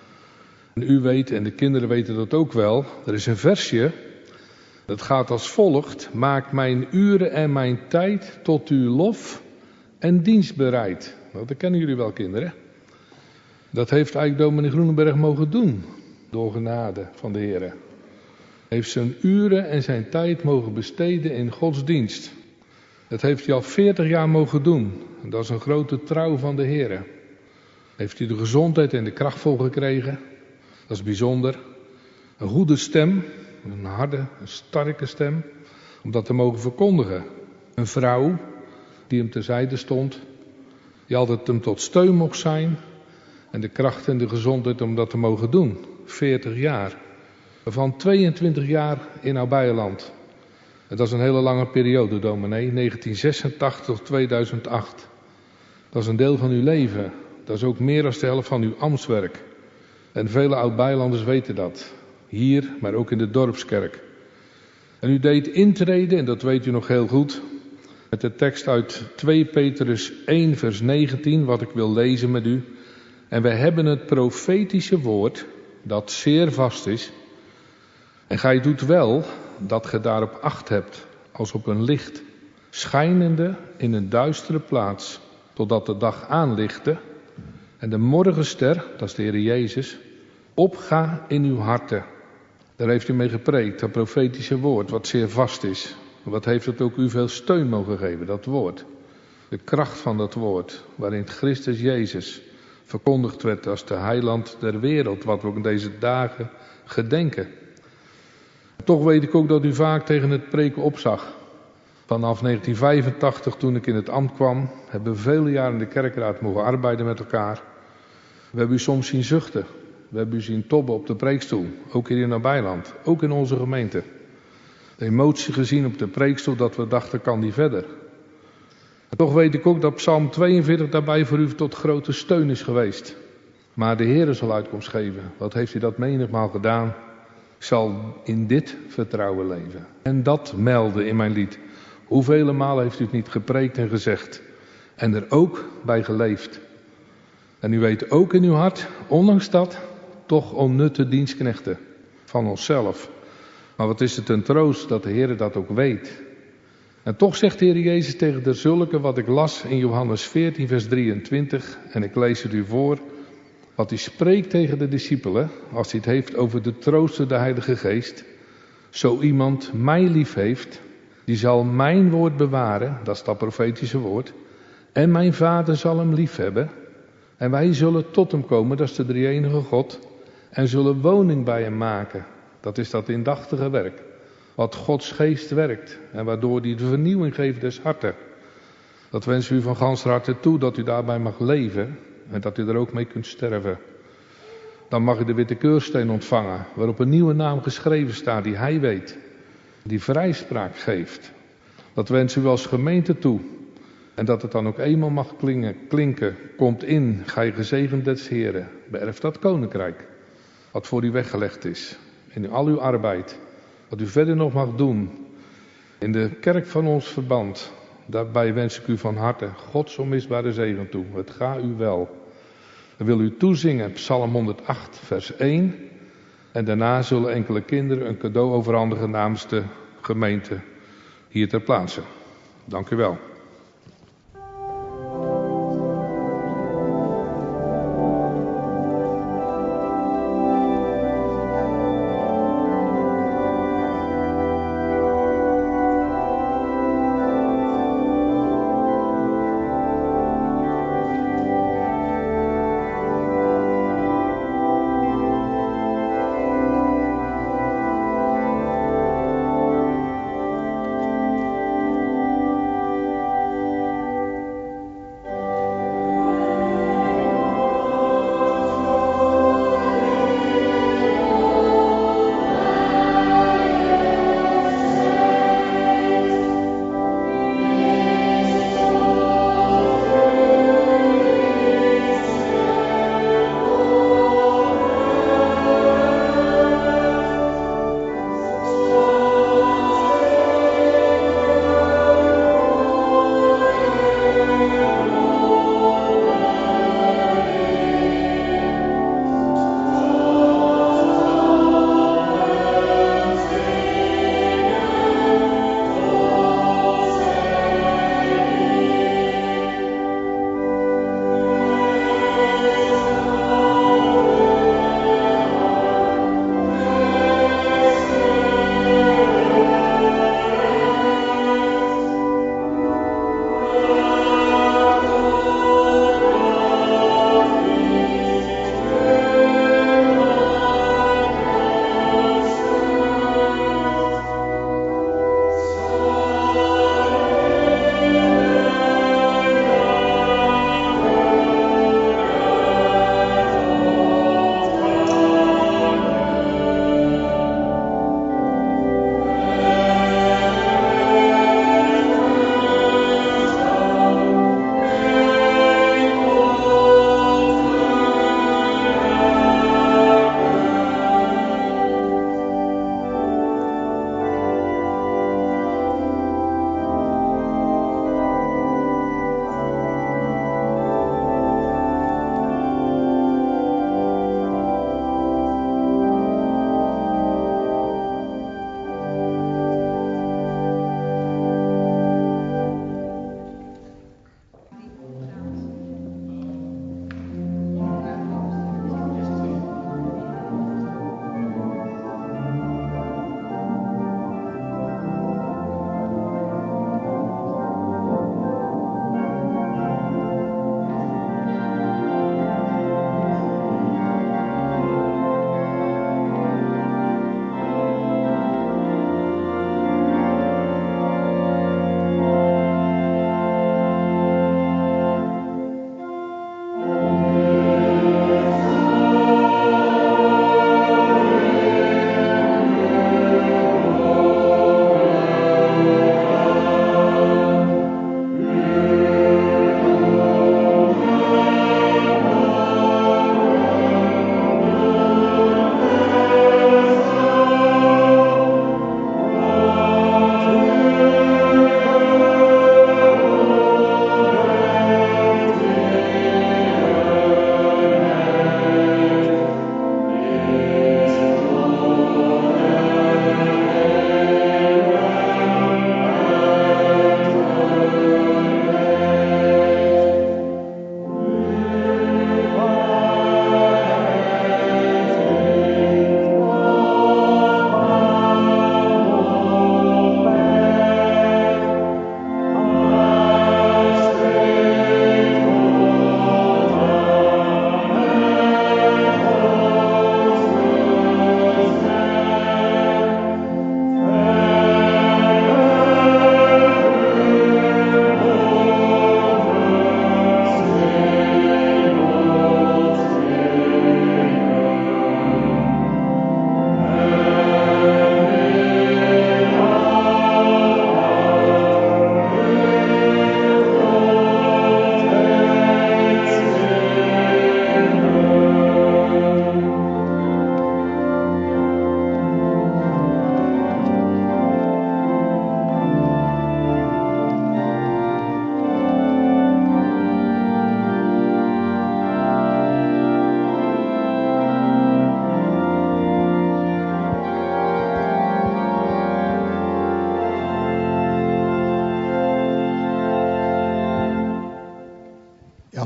G: En u weet, en de kinderen weten dat ook wel, er is een versje. Dat gaat als volgt. Maak mijn uren en mijn tijd tot uw lof en dienst bereid. Nou, dat kennen jullie wel, kinderen. Dat heeft eigenlijk dominee Groenenberg mogen doen. Door genade van de Heer. Hij heeft zijn uren en zijn tijd mogen besteden in Gods dienst. Dat heeft hij al 40 jaar mogen doen. En dat is een grote trouw van de Heer. Heeft hij de gezondheid en de kracht voor gekregen. Dat is bijzonder. Een goede stem. Een harde, een sterke stem. Om dat te mogen verkondigen. Een vrouw die hem terzijde stond. Die altijd hem tot steun mocht zijn. En de kracht en de gezondheid om dat te mogen doen. 40 jaar. Van 22 jaar in Oud-Beijerland. En dat is een hele lange periode, dominee. 1986 tot 2008. Dat is een deel van uw leven. Dat is ook meer dan de helft van uw ambtswerk. En vele Oud-Beijerlanders weten dat. Hier, maar ook in de dorpskerk. En u deed intreden, en dat weet u nog heel goed, met de tekst uit 2 Petrus 1 vers 19, wat ik wil lezen met u. En wij hebben het profetische woord, dat zeer vast is. En gij doet wel dat ge daarop acht hebt, als op een licht, schijnende in een duistere plaats, totdat de dag aanlichte en de morgenster, dat is de Heer Jezus, opga in uw harten. Daar heeft u mee gepreekt, dat profetische woord, wat zeer vast is. Wat heeft het ook u veel steun mogen geven, dat woord. De kracht van dat woord, waarin Christus Jezus verkondigd werd als de heiland der wereld, wat we ook in deze dagen gedenken. Toch weet ik ook dat u vaak tegen het preken opzag. Vanaf 1985, toen ik in het ambt kwam, hebben we vele jaren in de kerkraad mogen arbeiden met elkaar. We hebben u soms zien zuchten. We hebben u zien tobben op de preekstoel. Ook hier in Oud-Beijerland. Ook in onze gemeente. De emotie gezien op de preekstoel dat we dachten, kan die verder. En toch weet ik ook dat Psalm 42 daarbij voor u tot grote steun is geweest. Maar de Heer zal uitkomst geven. Wat heeft hij dat menigmaal gedaan? Ik zal in dit vertrouwen leven. En dat melden in mijn lied. Hoeveel malen heeft u het niet gepreekt en gezegd. En er ook bij geleefd. En u weet ook in uw hart, ondanks dat, toch onnutte dienstknechten van onszelf. Maar wat is het een troost dat de Heer dat ook weet. En toch zegt de Heer Jezus tegen derzulken wat ik las in Johannes 14 vers 23. En ik lees het u voor. Wat hij spreekt tegen de discipelen, als hij het heeft over de trooster, de Heilige Geest. Zo iemand mij lief heeft, die zal mijn woord bewaren, dat is dat profetische woord. En mijn Vader zal hem lief hebben. En wij zullen tot hem komen, dat is de drie-enige God. En zullen woning bij hem maken. Dat is dat indachtige werk. Wat Gods geest werkt. En waardoor hij de vernieuwing geeft des harten. Dat wens u van ganser harte toe, dat u daarbij mag leven. En dat u er ook mee kunt sterven. Dan mag u de witte keursteen ontvangen. Waarop een nieuwe naam geschreven staat die hij weet. Die vrijspraak geeft. Dat wens u als gemeente toe. En dat het dan ook eenmaal mag klinken. Komt in, gij gezegend des Heren. Beërf dat koninkrijk. Wat voor u weggelegd is. In al uw arbeid. Wat u verder nog mag doen. In de kerk van ons verband. Daarbij wens ik u van harte Gods onmisbare zegen toe. Het ga u wel. Dan wil u toezingen Psalm 108 vers 1. En daarna zullen enkele kinderen een cadeau overhandigen namens de gemeente hier ter plaatse. Dank u wel.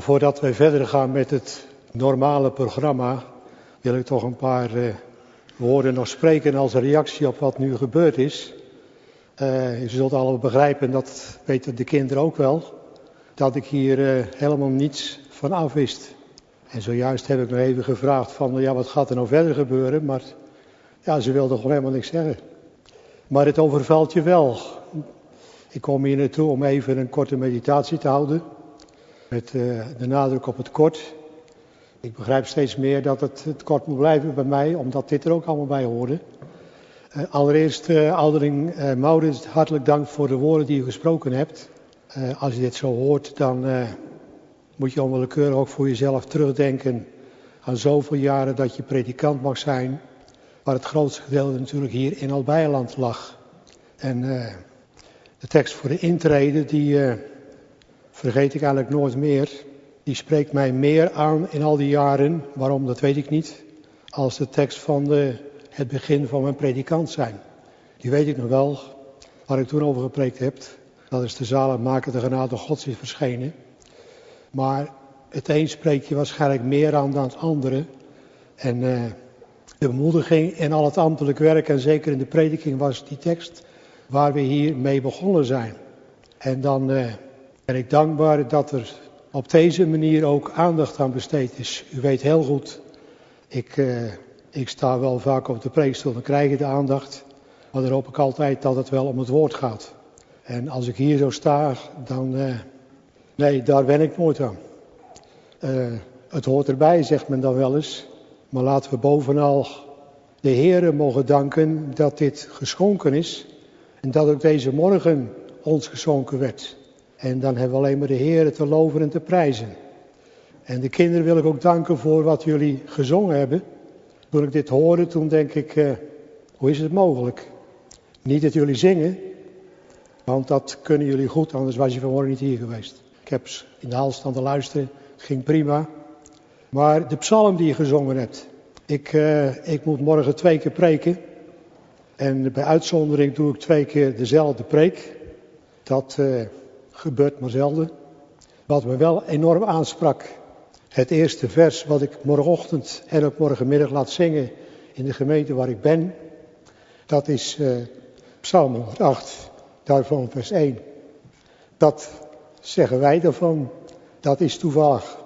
C: voordat wij verder gaan met het normale programma, wil ik toch een paar woorden nog spreken als reactie op wat nu gebeurd is. Je zult allemaal begrijpen, dat weten de kinderen ook wel, dat ik hier helemaal niets van af wist. En zojuist heb ik nog even gevraagd van, ja, wat gaat er nou verder gebeuren? Maar ja, ze wilden gewoon helemaal niks zeggen. Maar het overvalt je wel. Ik kom hier naartoe om even een korte meditatie te houden. Met de nadruk op het kort. Ik begrijp steeds meer dat het kort moet blijven bij mij, omdat dit er ook allemaal bij hoorde. Allereerst, ouderling Maurits, hartelijk dank voor de woorden die u gesproken hebt. Als je dit zo hoort, dan moet je onwillekeurig ook voor jezelf terugdenken aan zoveel jaren dat je predikant mag zijn. Waar het grootste gedeelte natuurlijk hier in Albeijerland lag. En de tekst voor de intrede, die vergeet ik eigenlijk nooit meer. Die spreekt mij meer aan in al die jaren, waarom dat weet ik niet, als de tekst van het begin van mijn predikant zijn. Die weet ik nog wel, waar ik toen over gepreekt heb. Dat is de zaligmakende genade Gods is verschenen. Maar het een spreekt je waarschijnlijk meer aan dan het andere. En de bemoediging en al het ambtelijk werk en zeker in de prediking was die tekst waar we hier mee begonnen zijn. En dan ben ik dankbaar dat er op deze manier ook aandacht aan besteed is. U weet heel goed, ik sta wel vaak op de preekstoel, dan krijg je de aandacht. Maar dan hoop ik altijd dat het wel om het woord gaat. En als ik hier zo sta, dan, nee, daar ben ik nooit aan. Het hoort erbij, zegt men dan wel eens. Maar laten we bovenal de Heere mogen danken dat dit geschonken is. En dat ook deze morgen ons geschonken werd. En dan hebben we alleen maar de Heere te loven en te prijzen. En de kinderen wil ik ook danken voor wat jullie gezongen hebben. Toen ik dit hoorde, toen denk ik, hoe is het mogelijk? Niet dat jullie zingen, want dat kunnen jullie goed, anders was je vanmorgen niet hier geweest. Ik heb in de hal staan te luisteren, het ging prima. Maar de psalm die je gezongen hebt, ik moet morgen 2 keer preken. En bij uitzondering doe ik 2 keer dezelfde preek. Dat gebeurt maar zelden. Wat me wel enorm aansprak, het eerste vers wat ik morgenochtend en ook morgenmiddag laat zingen in de gemeente waar ik ben. Dat is Psalm 108, daarvan vers 1. Dat zeggen wij daarvan, dat is toevallig.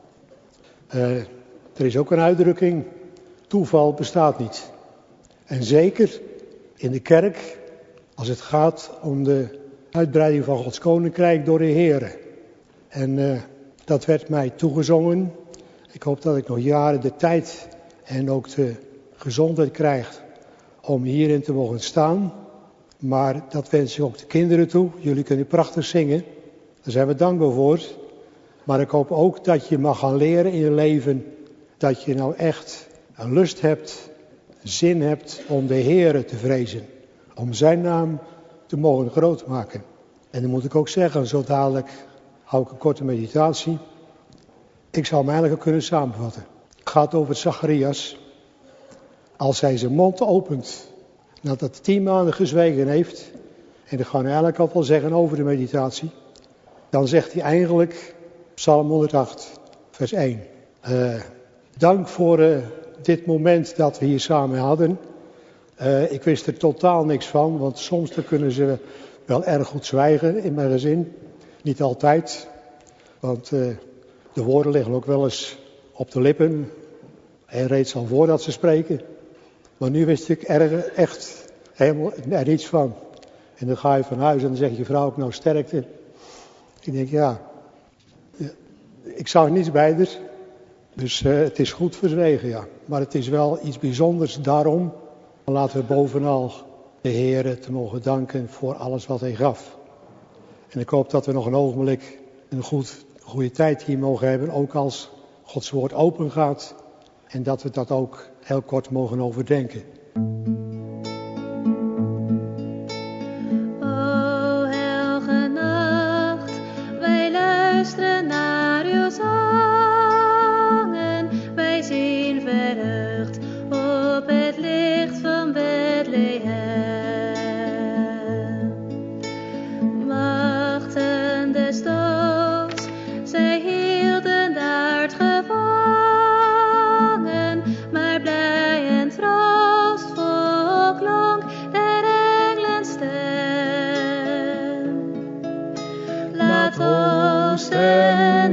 C: Er is ook een uitdrukking, toeval bestaat niet. En zeker in de kerk, als het gaat om de uitbreiding van Gods Koninkrijk door de Heere. En dat werd mij toegezongen. Ik hoop dat ik nog jaren de tijd en ook de gezondheid krijg om hierin te mogen staan. Maar dat wens ik ook de kinderen toe. Jullie kunnen prachtig zingen. Daar zijn we dankbaar voor. Maar ik hoop ook dat je mag gaan leren in je leven. Dat je nou echt een lust hebt, zin hebt om de Heere te vrezen. Om zijn naam te mogen groot maken. En dan moet ik ook zeggen, zo dadelijk hou ik een korte meditatie. Ik zou hem eigenlijk kunnen samenvatten. Het gaat over Zacharias. Als hij zijn mond opent, nadat 10 maanden gezwegen heeft. En dat gaan we eigenlijk al wel zeggen over de meditatie. Dan zegt hij eigenlijk, Psalm 108, vers 1. Dank voor dit moment dat we hier samen hadden. Ik wist er totaal niks van, want soms dan kunnen ze wel erg goed zwijgen in mijn gezin. Niet altijd, want de woorden liggen ook wel eens op de lippen. En reeds al voordat ze spreken. Maar nu wist ik er echt helemaal er niets van. En dan ga je van huis en dan zegt je vrouw ook nou sterkte. Ik denk ja, ik zag niets bij haar. Dus het is goed verzwegen, ja. Maar het is wel iets bijzonders daarom. Laten we bovenal de Heere te mogen danken voor alles wat hij gaf. En ik hoop dat we nog een ogenblik een goede tijd hier mogen hebben. Ook als Gods woord open gaat. En dat we dat ook heel kort mogen overdenken.
F: O heilige nacht, wij luisteren naar uw zongen. Wij zien verheugd op het licht van Bethlehem. Machten des doods, zij hielden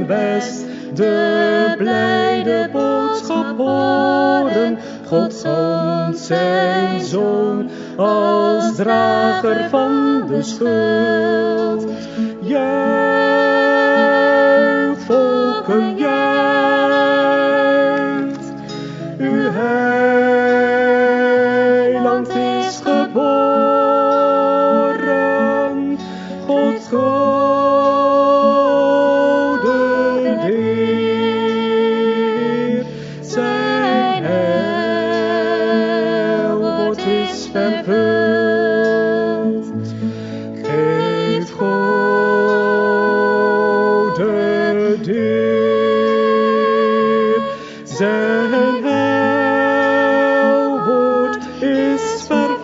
H: zullen best de blijde boodschap horen. God zond zijn zoon als drager van de schuld. Juicht, volken, juicht. Uw heiland is geboren. Gods goden Heer. Zijn heilwoord is vervuld. Geeft goden Heer. Zijn heilwoord is vervuld.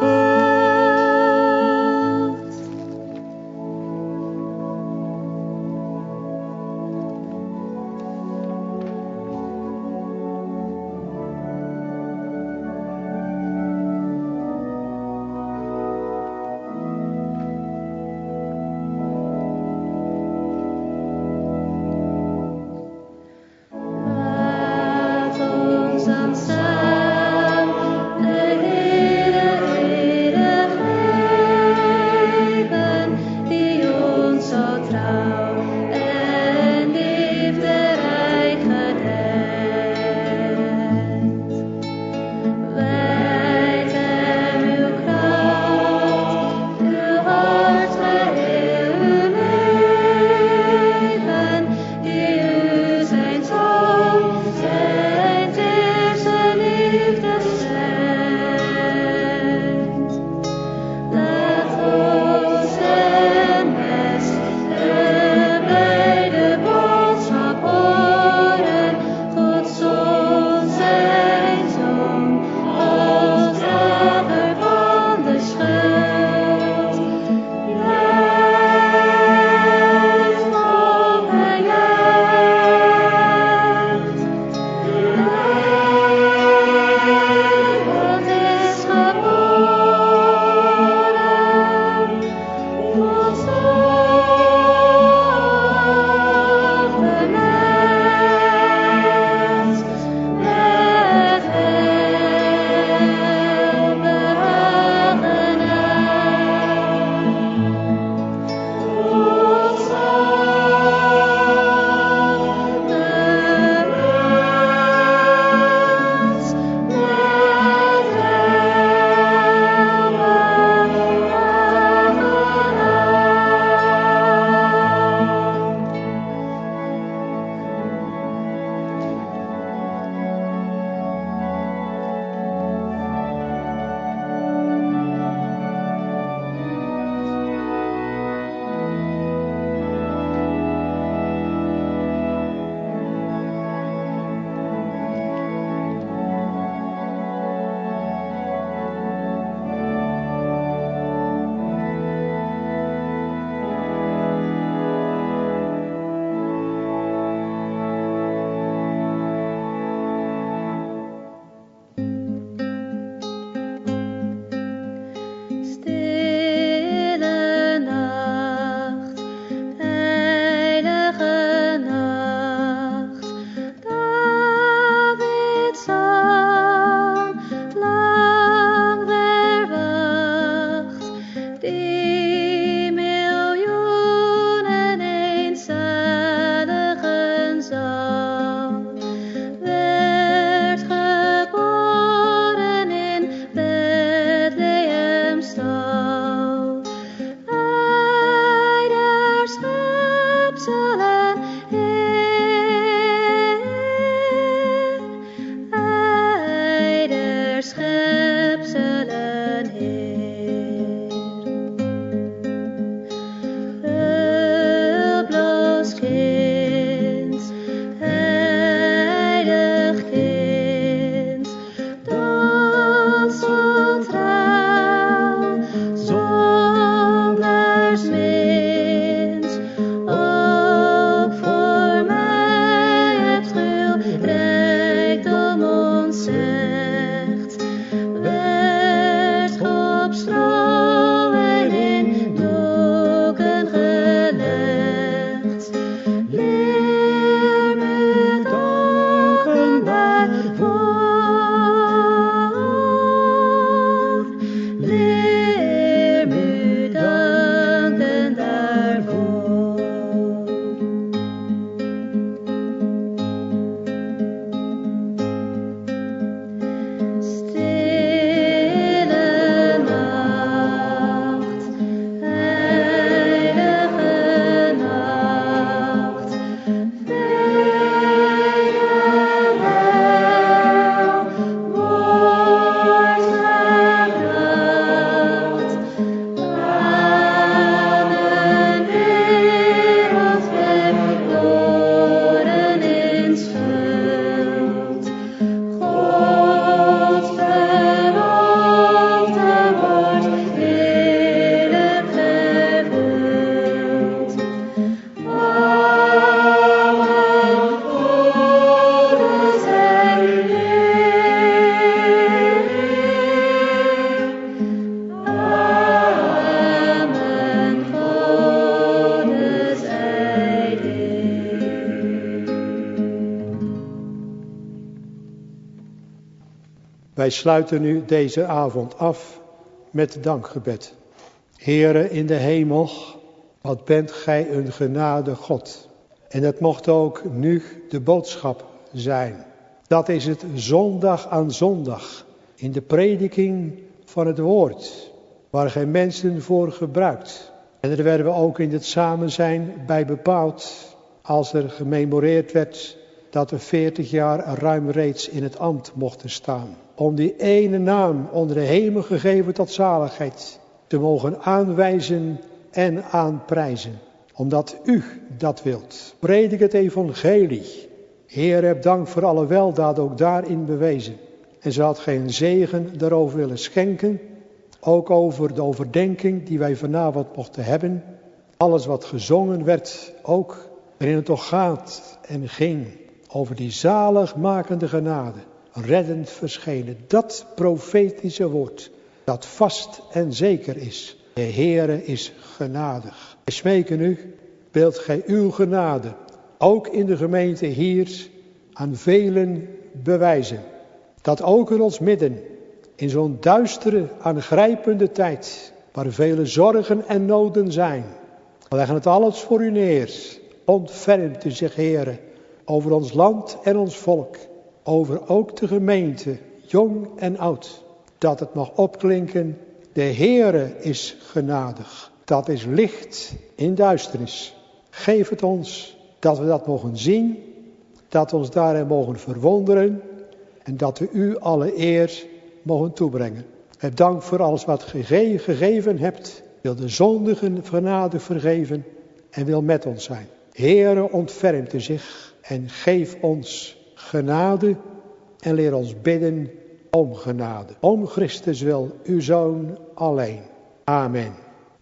C: Wij sluiten nu deze avond af met dankgebed. Heere in de hemel, wat bent gij een genadig God. En het mocht ook nu de boodschap zijn. Dat is het zondag aan zondag in de prediking van het woord, waar gij mensen voor gebruikt. En daar werden we ook in het samen zijn bij bepaald, als er gememoreerd werd dat we 40 jaar ruim reeds in het ambt mochten staan. Om die ene naam onder de hemel gegeven tot zaligheid te mogen aanwijzen en aanprijzen. Omdat u dat wilt. Predik het evangelie. Heer, heb dank voor alle weldaad ook daarin bewezen. En ze had geen zegen daarover willen schenken. Ook over de overdenking die wij vanavond mochten hebben. Alles wat gezongen werd ook. Waarin het toch gaat en ging. Over die zaligmakende genade. Reddend verschenen. Dat profetische woord. Dat vast en zeker is. De Heere is genadig. Wij smeken u. Wilt gij uw genade. Ook in de gemeente hier aan velen bewijzen. Dat ook in ons midden, in zo'n duistere, aangrijpende tijd, waar vele zorgen en noden zijn. We leggen het alles voor u neer. Ontfermt u zich, Heere, over ons land en ons volk. Over ook de gemeente, jong en oud. Dat het mag opklinken, de Heere is genadig. Dat is licht in duisternis. Geef het ons dat we dat mogen zien, dat we ons daarin mogen verwonderen en dat we u alle eer mogen toebrengen. Heb dank voor alles wat gegeven hebt. Wil de zondigen genade vergeven en wil met ons zijn. Heere, ontfermt u zich en geef ons genade en leer ons bidden om genade. Om Christus wil, uw Zoon alleen. Amen.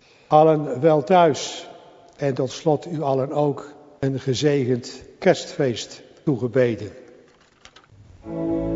C: Allen wel thuis en tot slot u allen ook een gezegend kerstfeest toegebeden.